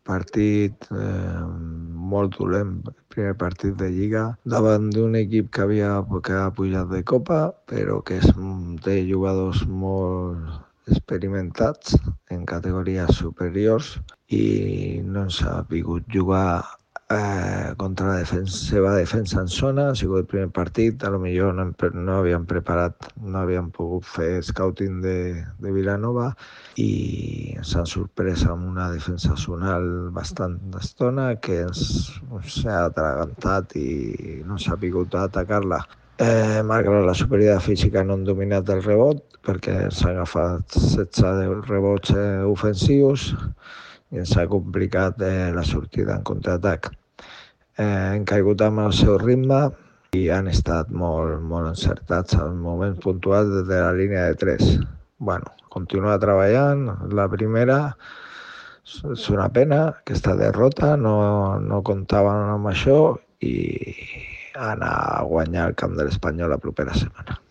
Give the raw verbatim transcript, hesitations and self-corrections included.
partit eh, molt dolent, primer partit de Lliga, davant d'un equip que havia que ha pujat de Copa, però que és, té jugadors molt experimentats en categories superiors i no ens ha pogut jugar eh, contra la defensa, seva defensa en zona. Ha sigut el primer partit, a lo millor no, no havíem preparat, no havíem pogut fer scouting de, de Vilanova i ens han sorprès amb una defensa zonal bastant d'estona que ens s'ha atragantat i no s'ha pogut atacar-la. Eh, malgrat la superioritat física no han dominat el rebot perquè s'han agafat setze rebots eh, ofensius i ens ha complicat eh, la sortida en contraatac. Eh, han caigut amb el seu ritme i han estat molt, molt encertats en moments puntuals des de la línia de tres. Bueno, continuar treballant, la primera és una pena, aquesta derrota, no, no comptaven amb això i anar a guanyar el camp de l'Espanyol la propera setmana.